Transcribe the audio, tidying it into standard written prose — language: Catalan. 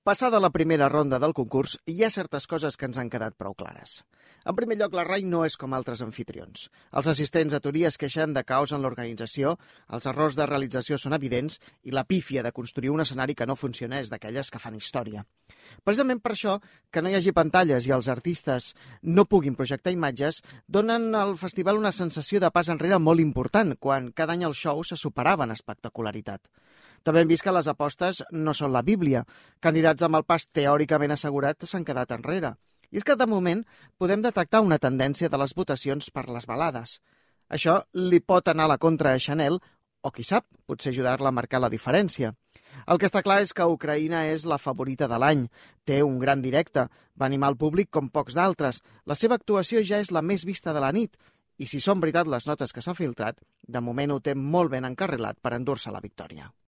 Passada la primera ronda del concurs, hi ha certes coses que ens han quedat prou clares. En primer lloc, la RAI no és com altres anfitrions. Els assistents a Torí es queixen de caos en l'organització, els errors de realització són evidents i la pífia de construir un escenari que no funciona és d'aquelles que fan història. Precisament per això, que no hi hagi pantalles i els artistes no puguin projectar imatges, donen al festival una sensació de pas enrere molt important, quan cada any els shows se superaven en espectacularitat. També hem vist que les apostes no són la Bíblia. Candidats amb el pas teòricament assegurat s'han quedat enrere. I és que, de moment, podem detectar una tendència de les votacions per les balades. Això li pot anar a la contra a Chanel, o qui sap, potser ajudar-la a marcar la diferència. El que està clar és que Ucraïna és la favorita de l'any. Té un gran directe, va animar el públic com pocs d'altres. La seva actuació ja és la més vista de la nit. I si són veritat les notes que s'ha filtrat, de moment ho té molt ben encarrilat per endur-se la victòria.